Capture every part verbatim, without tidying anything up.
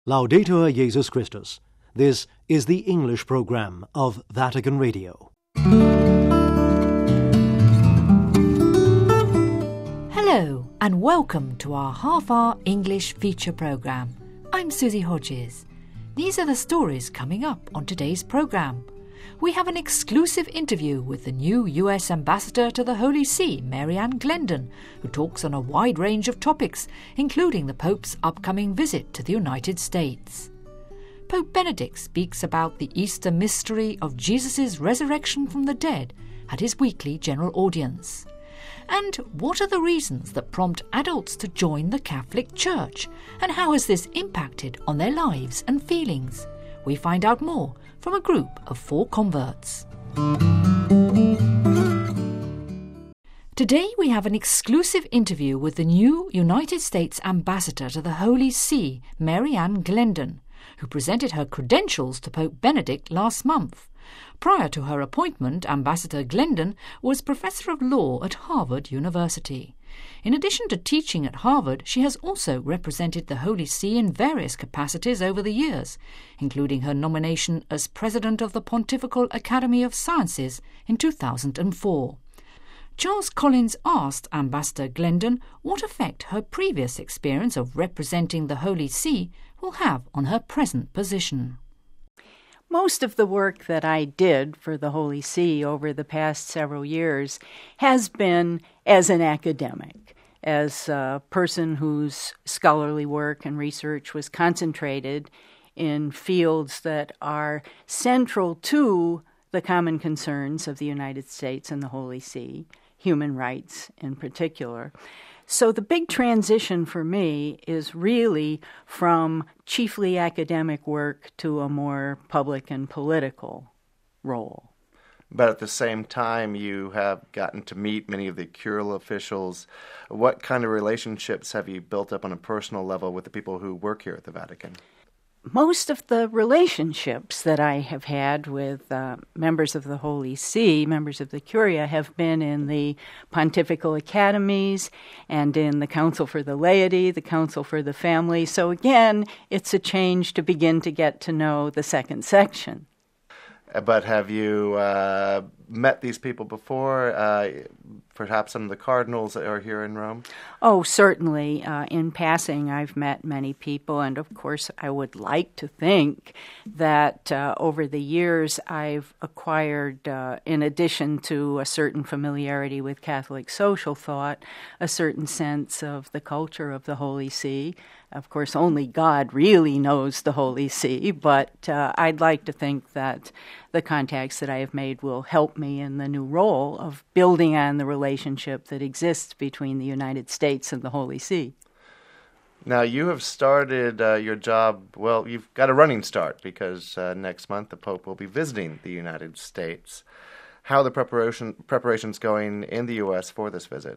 Laudetur Jesus Christus. This is the English program of Vatican Radio. Hello and welcome to our half-hour English feature program. I'm Susie Hodges. These are the stories coming up on today's program. We have an exclusive interview with the new U S Ambassador to the Holy See, Mary Ann Glendon, who talks on a wide range of topics, including the Pope's upcoming visit to the United States. Pope Benedict speaks about the Easter mystery of Jesus' resurrection from the dead at his weekly general audience. And what are the reasons that prompt adults to join the Catholic Church? And how has this impacted on their lives and feelings? We find out more from a group of four converts. Today we have an exclusive interview with the new United States Ambassador to the Holy See, Mary Ann Glendon, who presented her credentials to Pope Benedict last month. Prior to her appointment, Ambassador Glendon was Professor of Law at Harvard University. In addition to teaching at Harvard, she has also represented the Holy See in various capacities over the years, including her nomination as President of the Pontifical Academy of Sciences in two thousand four. Charles Collins asked Ambassador Glendon what effect her previous experience of representing the Holy See will have on her present position. Most of the work that I did for the Holy See over the past several years has been as an academic, as a person whose scholarly work and research was concentrated in fields that are central to the common concerns of the United States and the Holy See, human rights in particular. So the big transition for me is really from chiefly academic work to a more public and political role. But at the same time, you have gotten to meet many of the curial officials. What kind of relationships have you built up on a personal level with the people who work here at the Vatican? Most of the relationships that I have had with uh, members of the Holy See, members of the Curia, have been in the pontifical academies and in the Council for the Laity, the Council for the Family. So again, it's a change to begin to get to know the second section. But have you uh, met these people before? Uh, perhaps some of the cardinals that are here in Rome? Oh, certainly. Uh, in passing, I've met many people, and of course, I would like to think that uh, over the years I've acquired, uh, in addition to a certain familiarity with Catholic social thought, a certain sense of the culture of the Holy See. Of course, only God really knows the Holy See, but uh, I'd like to think that the contacts that I have made will help me in the new role of building on the relationship that exists between the United States and the Holy See. Now, you have started uh, your job, well, you've got a running start because uh, next month the Pope will be visiting the United States. How are the preparation preparations going in the U S for this visit?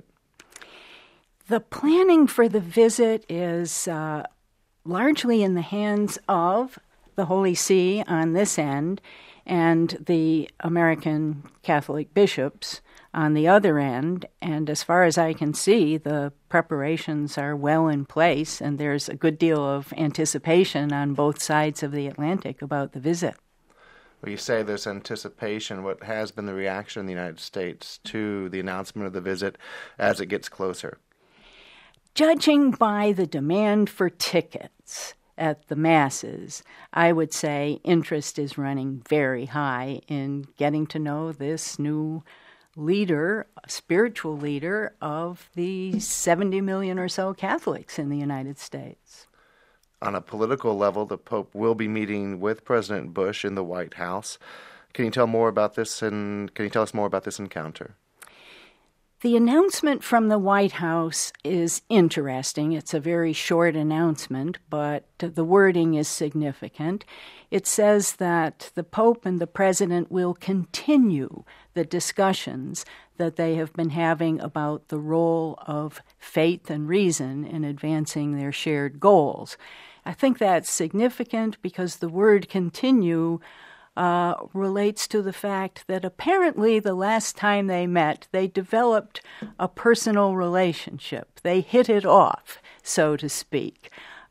The planning for the visit is uh, largely in the hands of the Holy See on this end and the American Catholic bishops on the other end. And as far as I can see, the preparations are well in place, and there's a good deal of anticipation on both sides of the Atlantic about the visit. Well, you say there's anticipation. What has been the reaction in the United States to the announcement of the visit as it gets closer? Judging by the demand for tickets at the masses, I would say interest is running very high in getting to know this new leader, spiritual leader of the seventy million or so Catholics in the United States. On a political level, the Pope will be meeting with President Bush in the White House. Can you tell more about this and can you tell us more about this encounter? The announcement from the White House is interesting. It's a very short announcement, but the wording is significant. It says that the Pope and the President will continue the discussions that they have been having about the role of faith and reason in advancing their shared goals. I think that's significant because the word continue Uh, relates to the fact that apparently the last time they met, they developed a personal relationship. They hit it off, so to speak.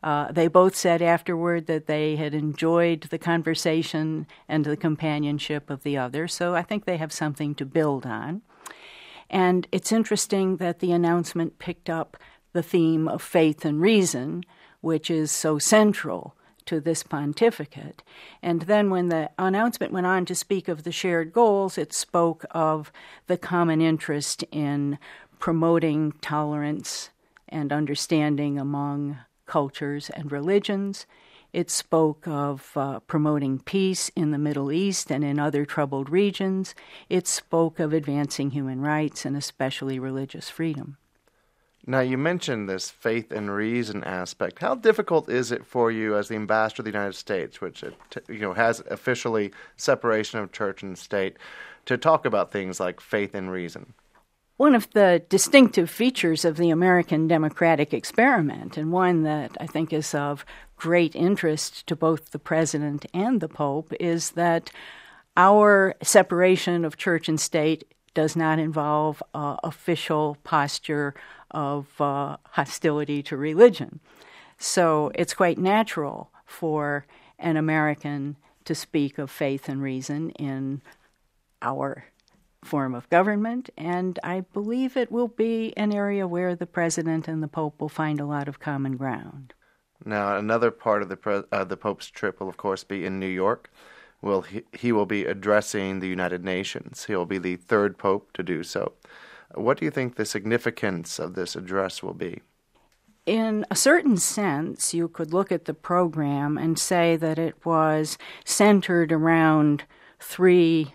Uh, they both said afterward that they had enjoyed the conversation and the companionship of the other, so I think they have something to build on. And it's interesting that the announcement picked up the theme of faith and reason, which is so central to this pontificate. And then when the announcement went on to speak of the shared goals, it spoke of the common interest in promoting tolerance and understanding among cultures and religions. It spoke of uh, promoting peace in the Middle East and in other troubled regions. It spoke of advancing human rights and especially religious freedom. Now, you mentioned this faith and reason aspect. How difficult is it for you as the ambassador of the United States, which it, you know has officially separation of church and state, to talk about things like faith and reason? One of the distinctive features of the American democratic experiment, and one that I think is of great interest to both the President and the Pope, is that our separation of church and state does not involve uh, official posture of uh, hostility to religion. So it's quite natural for an American to speak of faith and reason in our form of government, and I believe it will be an area where the President and the Pope will find a lot of common ground. Now, another part of the pre- uh, the Pope's trip will, of course, be in New York. Will he, he will be addressing the United Nations. He will be the third Pope to do so. What do you think the significance of this address will be? In a certain sense, you could look at the program and say that it was centered around three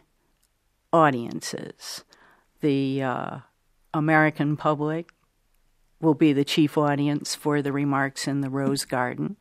audiences. The uh, American public will be the chief audience for the remarks in the Rose Garden.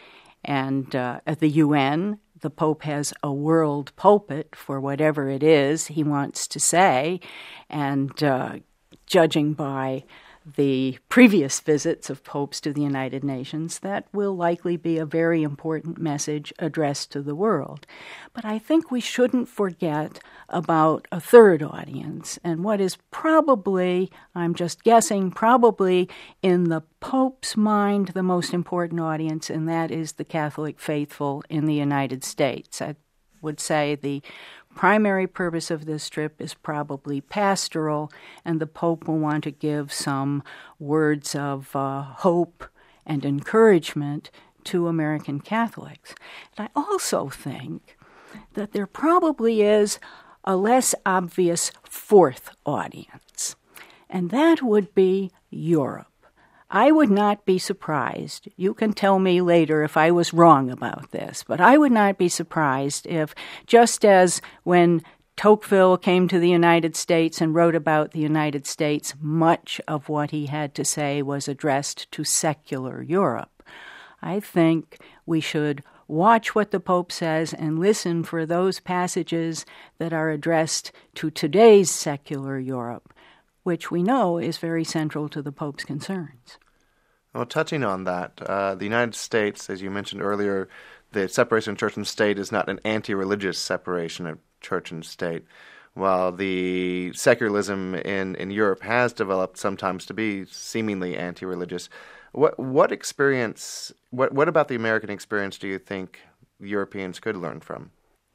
And uh, at the U N, the Pope has a world pulpit for whatever it is he wants to say. And uh, judging by the previous visits of popes to the United Nations, that will likely be a very important message addressed to the world. But I think we shouldn't forget about a third audience, and what is probably, I'm just guessing, probably in the Pope's mind the most important audience, and that is the Catholic faithful in the United States. I would say the primary purpose of this trip is probably pastoral, and the Pope will want to give some words of uh, hope and encouragement to American Catholics. And I also think that there probably is a less obvious fourth audience, and that would be Europe. I would not be surprised, you can tell me later if I was wrong about this, but I would not be surprised if, just as when Tocqueville came to the United States and wrote about the United States, much of what he had to say was addressed to secular Europe. I think we should watch what the Pope says and listen for those passages that are addressed to today's secular Europe, which we know is very central to the Pope's concerns. Well, touching on that, uh, the United States, as you mentioned earlier, the separation of church and state is not an anti-religious separation of church and state, while the secularism in, in Europe has developed sometimes to be seemingly anti-religious. What what experience, what what about the American experience do you think Europeans could learn from?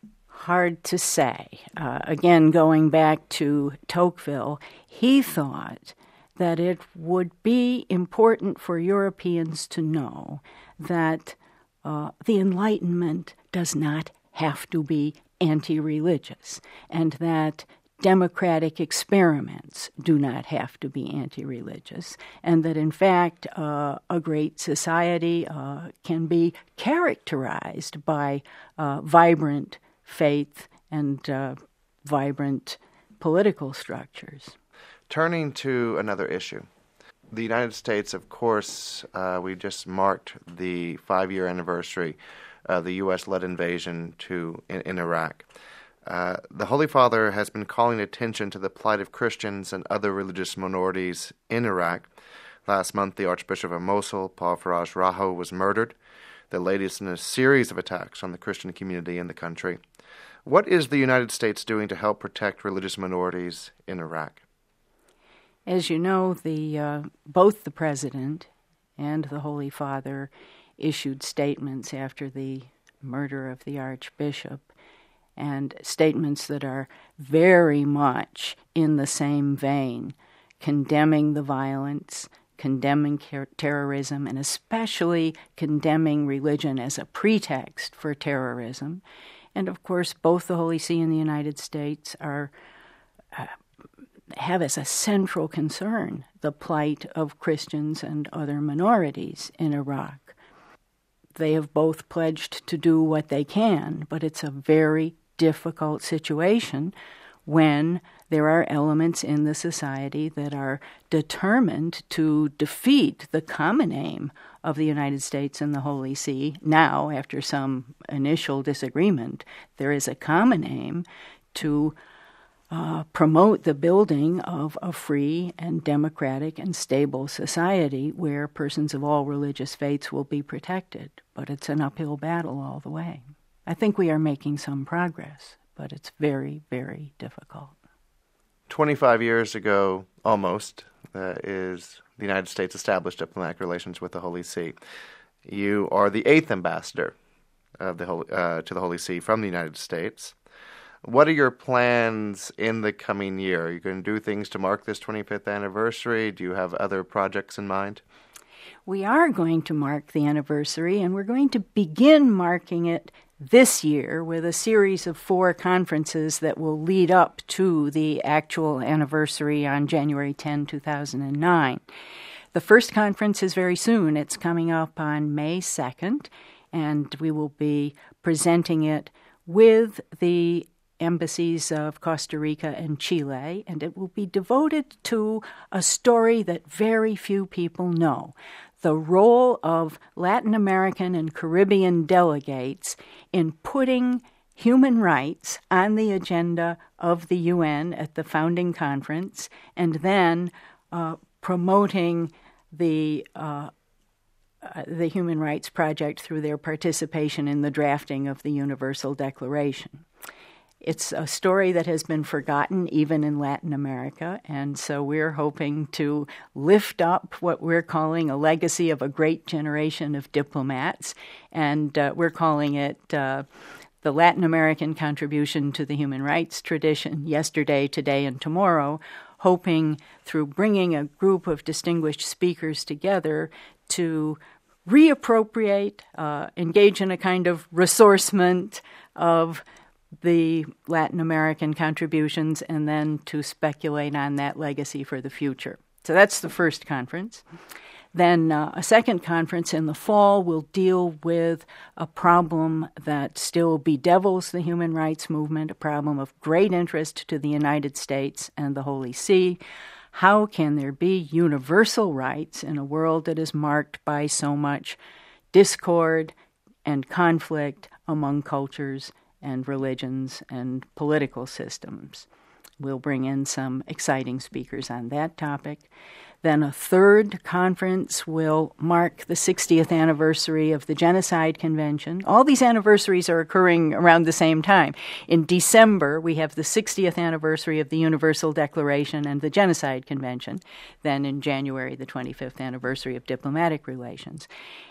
Hard to say. Uh, again, going back to Tocqueville, he thought that it would be important for Europeans to know that uh, the Enlightenment does not have to be anti-religious, and that democratic experiments do not have to be anti-religious, and that, in fact, uh, a great society uh, can be characterized by uh, vibrant faith and uh, vibrant political structures. Turning to another issue, the United States, of course, uh, we just marked the five-year anniversary of the U S-led invasion to in, in Iraq. Uh, the Holy Father has been calling attention to the plight of Christians and other religious minorities in Iraq. Last month, the Archbishop of Mosul, Paul Faraj Raho, was murdered, the latest in a series of attacks on the Christian community in the country. What is the United States doing to help protect religious minorities in Iraq? As you know, the uh, both the President and the Holy Father issued statements after the murder of the Archbishop, and statements that are very much in the same vein, condemning the violence, condemning ter- terrorism, and especially condemning religion as a pretext for terrorism. And of course, both the Holy See and the United States are uh, have as a central concern the plight of Christians and other minorities in Iraq. They have both pledged to do what they can, but it's a very difficult situation when there are elements in the society that are determined to defeat the common aim of the United States and the Holy See. Now, after some initial disagreement, there is a common aim to uh, promote the building of a free and democratic and stable society where persons of all religious faiths will be protected. But it's an uphill battle all the way. I think we are making some progress, but it's very, very difficult. twenty-five years ago, almost, uh, is the United States established diplomatic relations with the Holy See. You are the eighth ambassador of the Holy, uh, to the Holy See from the United States. What are your plans in the coming year? Are you going to do things to mark this twenty-fifth anniversary? Do you have other projects in mind? We are going to mark the anniversary, and we're going to begin marking it this year with a series of four conferences that will lead up to the actual anniversary on January tenth, two thousand nine. The first conference is very soon. It's coming up on May second, and we will be presenting it with the embassies of Costa Rica and Chile, and it will be devoted to a story that very few people know: the role of Latin American and Caribbean delegates in putting human rights on the agenda of the U N at the founding conference, and then uh, promoting the uh, uh, the Human Rights Project through their participation in the drafting of the Universal Declaration. It's a story that has been forgotten even in Latin America, and so we're hoping to lift up what we're calling a legacy of a great generation of diplomats, and uh, we're calling it uh, the Latin American contribution to the human rights tradition, yesterday, today, and tomorrow, hoping through bringing a group of distinguished speakers together to reappropriate, uh, engage in a kind of ressourcement of the Latin American contributions, and then to speculate on that legacy for the future. So that's the first conference. Then uh, a second conference in the fall will deal with a problem that still bedevils the human rights movement, a problem of great interest to the United States and the Holy See. How can there be universal rights in a world that is marked by so much discord and conflict among cultures and religions and political systems? We'll bring in some exciting speakers on that topic. Then a third conference will mark the sixtieth anniversary of the Genocide Convention. All these anniversaries are occurring around the same time. In December, we have the sixtieth anniversary of the Universal Declaration and the Genocide Convention. Then in January, the twenty-fifth anniversary of diplomatic relations.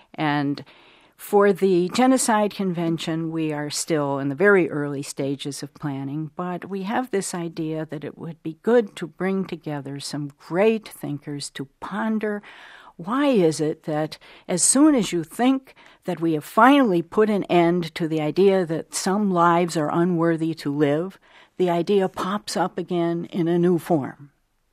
And for the Genocide Convention, we are still in the very early stages of planning, but we have this idea that it would be good to bring together some great thinkers to ponder why is it that as soon as you think that we have finally put an end to the idea that some lives are unworthy to live, the idea pops up again in a new form.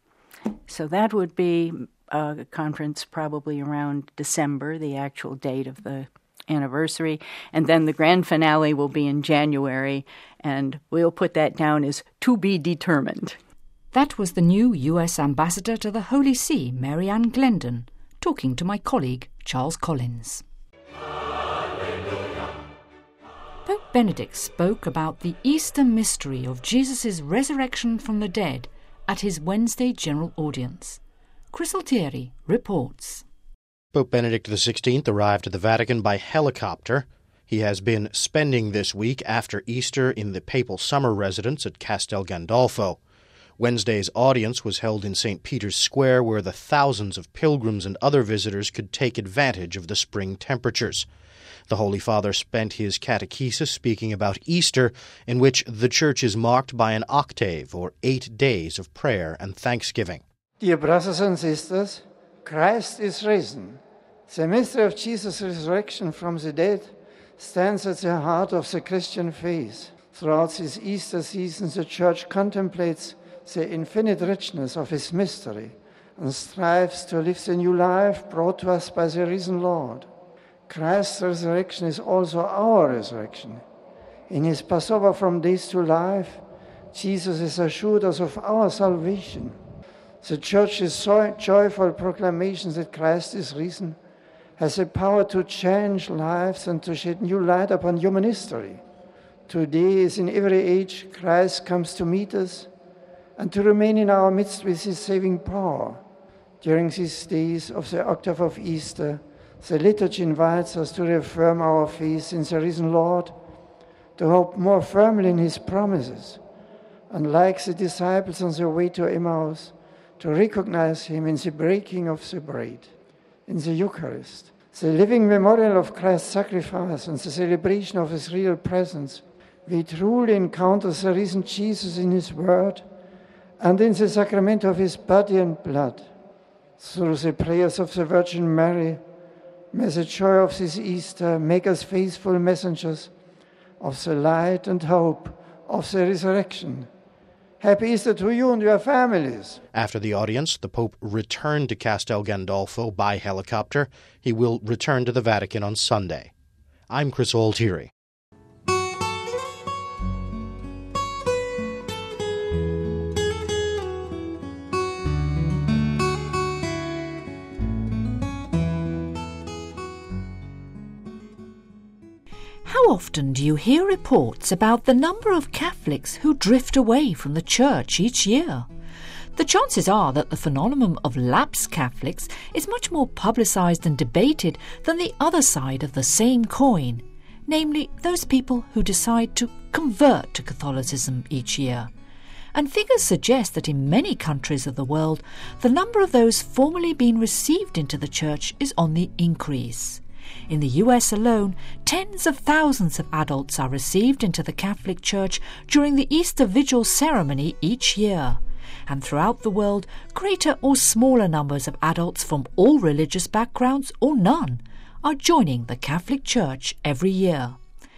So that would be a conference probably around December, the actual date of the anniversary, and then the grand finale will be in January, and we'll put that down as to be determined. That was the new U S Ambassador to the Holy See, Mary Ann Glendon, talking to my colleague Charles Collins. Pope Benedict spoke about the Easter mystery of Jesus' resurrection from the dead at his Wednesday General Audience. Chris Altieri reports. Pope Benedict the sixteenth arrived at the Vatican by helicopter. He has been spending this week after Easter in the papal summer residence at Castel Gandolfo. Wednesday's audience was held in Saint Peter's Square, where the thousands of pilgrims and other visitors could take advantage of the spring temperatures. The Holy Father spent his catechesis speaking about Easter, in which the Church is marked by an octave, or eight days of prayer and thanksgiving. Dear brothers and sisters, Christ is risen. The mystery of Jesus' resurrection from the dead stands at the heart of the Christian faith. Throughout this Easter season, the Church contemplates the infinite richness of his mystery and strives to live the new life brought to us by the risen Lord. Christ's resurrection is also our resurrection. In his Passover from death to life, Jesus has assured us of our salvation. The Church's joyful proclamation that Christ is risen has the power to change lives and to shed new light upon human history. Today, as in every age, Christ comes to meet us and to remain in our midst with his saving power. During these days of the octave of Easter, the liturgy invites us to reaffirm our faith in the risen Lord, to hope more firmly in his promises, and like the disciples on their way to Emmaus, to recognize him in the breaking of the bread, in the Eucharist, the living memorial of Christ's sacrifice and the celebration of his real presence. We truly encounter the risen Jesus in his word and in the sacrament of his body and blood. Through the prayers of the Virgin Mary, may the joy of this Easter make us faithful messengers of the light and hope of the resurrection. Happy Easter to you and your families. After the audience, the Pope returned to Castel Gandolfo by helicopter. He will return to the Vatican on Sunday. I'm Chris Altieri. How often do you hear reports about the number of Catholics who drift away from the Church each year? The chances are that the phenomenon of lapsed Catholics is much more publicised and debated than the other side of the same coin, namely those people who decide to convert to Catholicism each year. And figures suggest that in many countries of the world, the number of those formerly being received into the Church is on the increase. In the U S alone, tens of thousands of adults are received into the Catholic Church during the Easter Vigil ceremony each year. And throughout the world, greater or smaller numbers of adults from all religious backgrounds or none are joining the Catholic Church every year.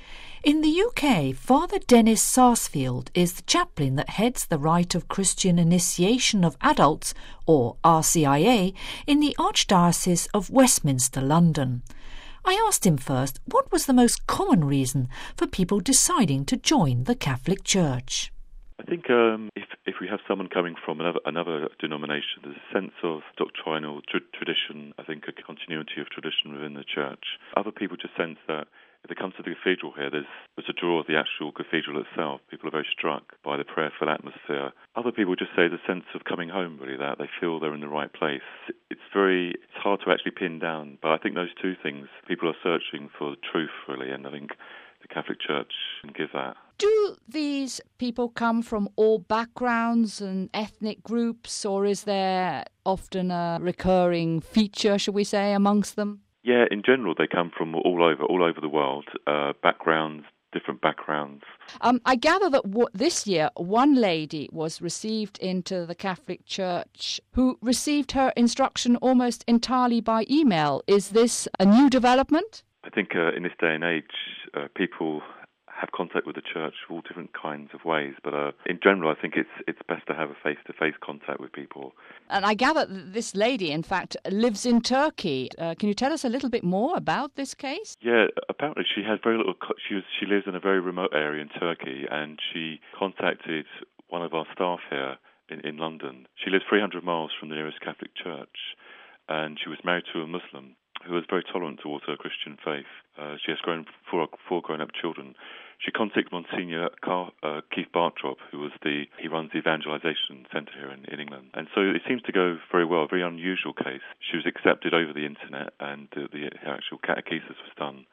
In the U K, Father Dennis Sarsfield is the chaplain that heads the Rite of Christian Initiation of Adults, or R C I A, in the Archdiocese of Westminster, London. I asked him first what was the most common reason for people deciding to join the Catholic Church. I think um, if if we have someone coming from another another denomination, there's a sense of doctrinal tr- tradition, I think a continuity of tradition within the Church. Other people just sense that if they come to the cathedral here, there's, there's a draw of the actual cathedral itself. People are very struck by the prayerful atmosphere. Other people just say the sense of coming home, really, that they feel they're in the right place. It's very, it's hard to actually pin down, but I think those two things, people are searching for truth, really, and I think the Catholic Church can give that. Do these people come from all backgrounds and ethnic groups, or is there often a recurring feature, shall we say, amongst them? Yeah, in general, they come from all over, all over the world, uh, backgrounds, different backgrounds. Um, I gather that w- this year, one lady was received into the Catholic Church who received her instruction almost entirely by email. Is this a new development? I think uh, in this day and age, uh, people have contact with the Church all different kinds of ways, but uh, in general, I think it's it's best to have a face-to-face contact with people. And I gather that this lady, in fact, lives in Turkey. Uh, can you tell us a little bit more about this case? Yeah, apparently she has very little. Co- she was, she lives in a very remote area in Turkey, and she contacted one of our staff here in, in London. She lives three hundred miles from the nearest Catholic church, and she was married to a Muslim who was very tolerant towards her Christian faith. Uh, she has grown four, four grown-up children. She contacted Monsignor Car, uh, Keith Bartrop, who was the he runs the evangelization centre here in, in England. And so it seems to go very well, a very unusual case. She was accepted over the internet, and uh, the her actual catechesis was done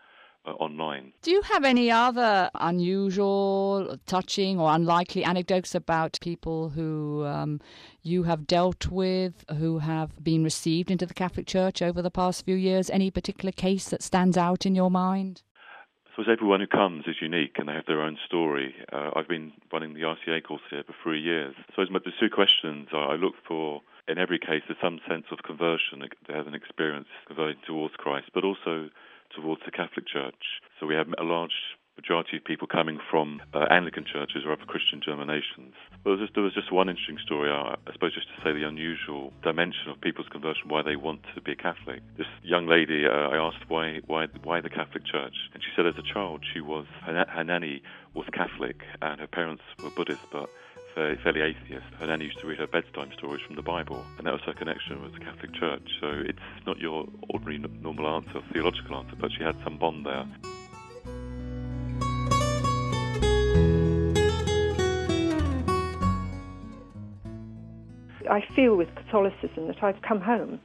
uh, online. Do you have any other unusual, touching or unlikely anecdotes about people who um, you have dealt with, who have been received into the Catholic Church over the past few years? Any particular case that stands out in your mind? I suppose everyone who comes is unique and they have their own story. Uh, I've been running the R C A course here for three years. So the two questions I look for in every case is some sense of conversion. They have an experience converting towards Christ, but also towards the Catholic Church. So we have a large majority of people coming from uh, Anglican churches or other Christian denominations. But there was, just, there was just one interesting story, I, I suppose, just to say the unusual dimension of people's conversion, why they want to be a Catholic. This young lady, uh, I asked why, why, why the Catholic Church, and she said as a child she was her, her nanny was Catholic and her parents were Buddhist, but fairly, fairly atheist. Her nanny used to read her bedtime stories from the Bible, and that was her connection with the Catholic Church. So it's not your ordinary normal answer, theological answer, but she had some bond there. I feel with Catholicism that I've come home.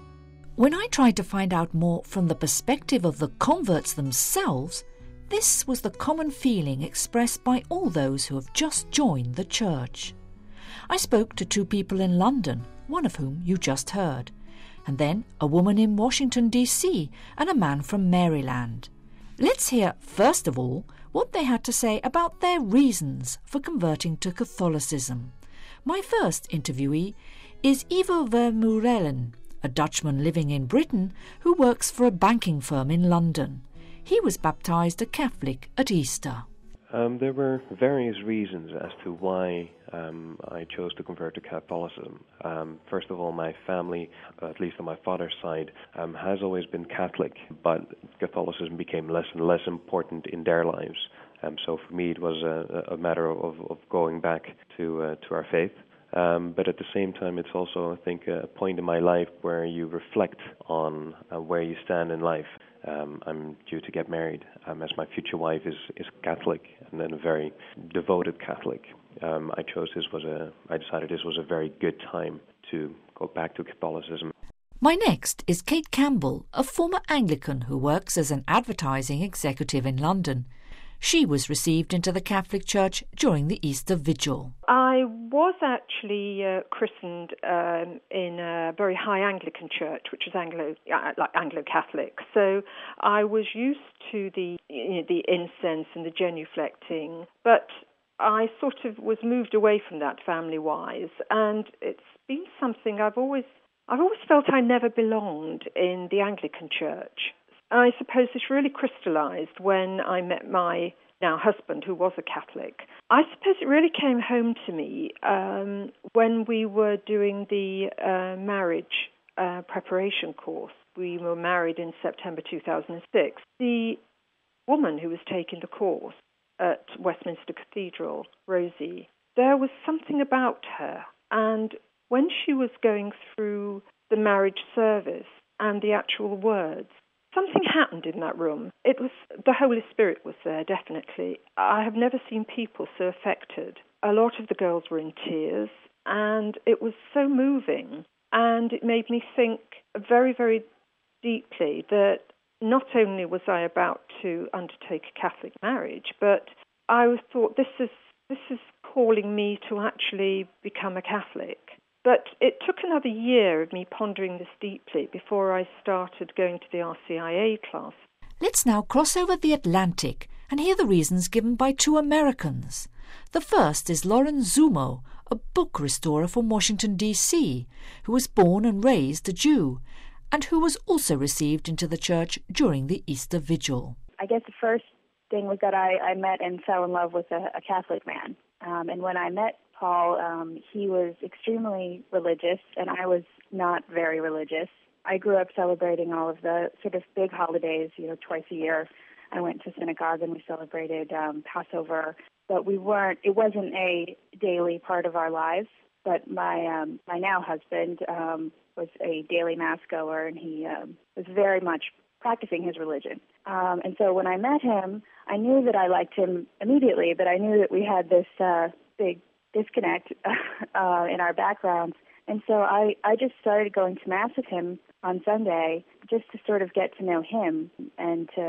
When I tried to find out more from the perspective of the converts themselves, this was the common feeling expressed by all those who have just joined the church. I spoke to two people in London, one of whom you just heard, and then a woman in Washington, D C, and a man from Maryland. Let's hear, first of all, what they had to say about their reasons for converting to Catholicism. My first interviewee is Ivo Vermeulen, a Dutchman living in Britain who works for a banking firm in London. He was baptized a Catholic at Easter. Um, there were various reasons as to why um, I chose to convert to Catholicism. Um, first of all, my family, at least on my father's side, um, has always been Catholic, but Catholicism became less and less important in their lives. Um, so for me, it was a, a matter of, of going back to uh, to our faith. Um, but at the same time, it's also, I think, a point in my life where you reflect on uh, where you stand in life. Um, I'm due to get married, um, as my future wife is, is Catholic, and then a very devoted Catholic. Um, I chose this was a. I decided this was a very good time to go back to Catholicism. My next is Kate Campbell, a former Anglican who works as an advertising executive in London. She was received into the Catholic Church during the Easter Vigil. I was actually uh, christened um, in a very high Anglican church, which is Anglo, uh, like Anglo-Catholic. So I was used to the you know, the incense and the genuflecting, but I sort of was moved away from that family-wise, and it's been something I've always I've always felt I never belonged in the Anglican church. I suppose this really crystallized when I met my now husband, who was a Catholic. I suppose it really came home to me um, when we were doing the uh, marriage uh, preparation course. We were married in September two thousand six. The woman who was taking the course at Westminster Cathedral, Rosie, there was something about her. And when she was going through the marriage service and the actual words, something happened in that room. It was the Holy Spirit was there, definitely. I have never seen people so affected. A lot of the girls were in tears, and it was so moving. And it made me think very, very deeply that not only was I about to undertake a Catholic marriage, but I thought this is this is calling me to actually become a Catholic. But it took another year of me pondering this deeply before I started going to the R C I A class. Let's now cross over the Atlantic and hear the reasons given by two Americans. The first is Lauren Zumo, a book restorer from Washington, D C, who was born and raised a Jew, and who was also received into the church during the Easter Vigil. I guess the first thing was that I, I met and fell in love with a, a Catholic man. Um, and when I met Paul, um, he was extremely religious, and I was not very religious. I grew up celebrating all of the sort of big holidays, you know, twice a year. I went to synagogue and we celebrated um, Passover, but we weren't, it wasn't a daily part of our lives. But my um, my now husband um, was a daily mass goer, and he um, was very much practicing his religion. Um, and so when I met him, I knew that I liked him immediately, but I knew that we had this uh, big disconnect uh, in our backgrounds. And so I, I just started going to Mass with him on Sunday just to sort of get to know him and to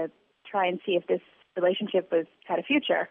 try and see if this relationship was had a future.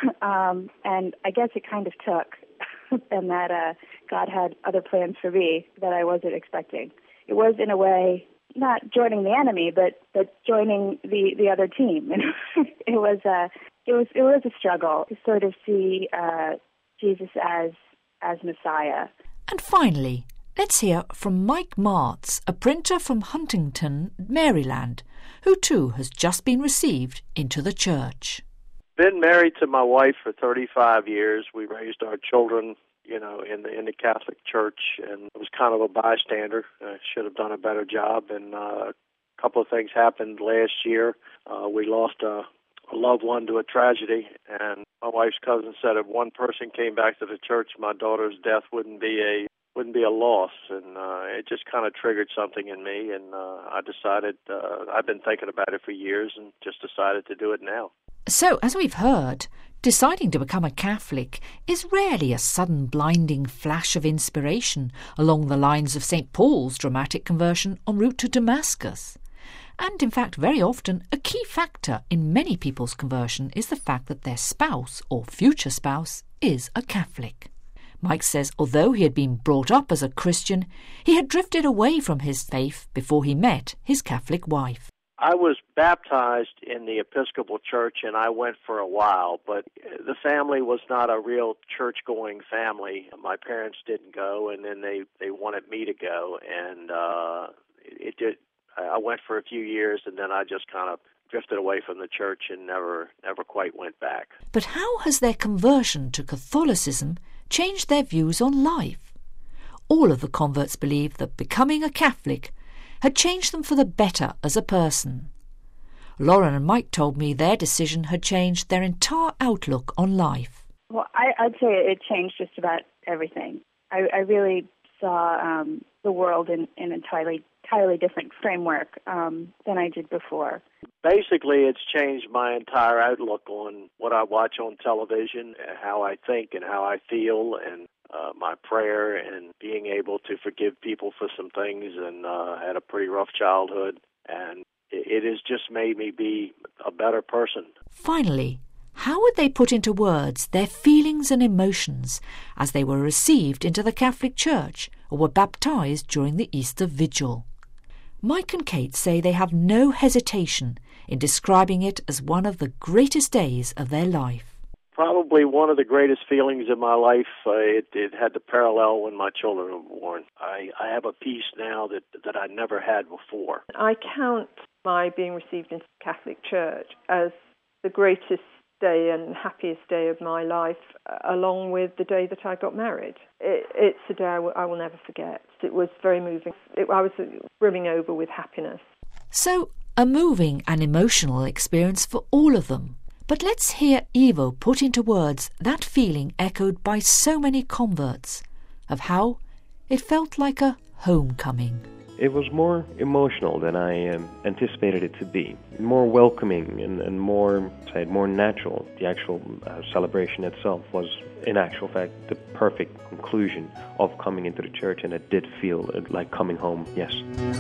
um, and I guess it kind of took, and that uh, God had other plans for me that I wasn't expecting. It was, in a way, not joining the enemy, but but joining the, the other team. And it was a it was it was a struggle to sort of see uh, Jesus as as Messiah. And finally, let's hear from Mike Martz, a printer from Huntington, Maryland, who too has just been received into the church. Been married to my wife for thirty-five years. We raised our children, you know, in the in the Catholic Church, and I was kind of a bystander. I should have done a better job, and uh, a couple of things happened last year. Uh, we lost a, a loved one to a tragedy, and my wife's cousin said if one person came back to the church, my daughter's death wouldn't be a wouldn't be a loss, and uh, it just kind of triggered something in me, and uh, I decided, uh, I've been thinking about it for years, and just decided to do it now. So, as we've heard, deciding to become a Catholic is rarely a sudden blinding flash of inspiration along the lines of Saint Paul's dramatic conversion en route to Damascus. And in fact, very often, a key factor in many people's conversion is the fact that their spouse or future spouse is a Catholic. Mike says although he had been brought up as a Christian, he had drifted away from his faith before he met his Catholic wife. I was baptized in the Episcopal Church, and I went for a while, but the family was not a real church-going family. My parents didn't go, and then they, they wanted me to go, and uh, it did. I went for a few years, and then I just kind of drifted away from the church and never, never quite went back. But how has their conversion to Catholicism changed their views on life? All of the converts believe that becoming a Catholic had changed them for the better as a person. Lauren and Mike told me their decision had changed their entire outlook on life. Well, I, I'd say it changed just about everything. I, I really saw um, the world in, in an entirely, entirely different framework um, than I did before. Basically, it's changed my entire outlook on what I watch on television, how I think and how I feel, and uh, my prayer, and being able to forgive people for some things, and uh, had a pretty rough childhood, and it, it has just made me be a better person. Finally, how would they put into words their feelings and emotions as they were received into the Catholic Church or were baptized during the Easter Vigil? Mike and Kate say they have no hesitation in describing it as one of the greatest days of their life. Probably one of the greatest feelings in my life. Uh, it, it had the parallel when my children were born. I, I have a peace now that, that I never had before. I count my being received into the Catholic Church as the greatest day and happiest day of my life, along with the day that I got married. It, it's a day I will, I will never forget. It was very moving. It, I was brimming over with happiness. So, a moving and emotional experience for all of them. But let's hear Ivo put into words that feeling echoed by so many converts, of how it felt like a homecoming. It was more emotional than I um, anticipated it to be, more welcoming and, and more, say, more natural. The actual uh, celebration itself was, in actual fact, the perfect conclusion of coming into the church, and it did feel like coming home, yes.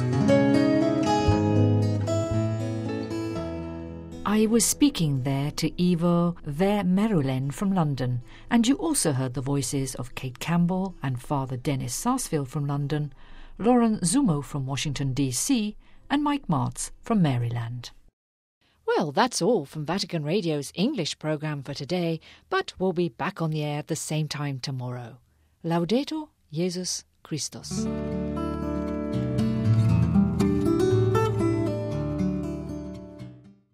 I was speaking there to Ivo Vermeulen from London, and you also heard the voices of Kate Campbell and Father Dennis Sarsfield from London, Lauren Zumo from Washington, D C, and Mike Martz from Maryland. Well, that's all from Vatican Radio's English programme for today, but we'll be back on the air at the same time tomorrow. Laudetur Jesus Christus.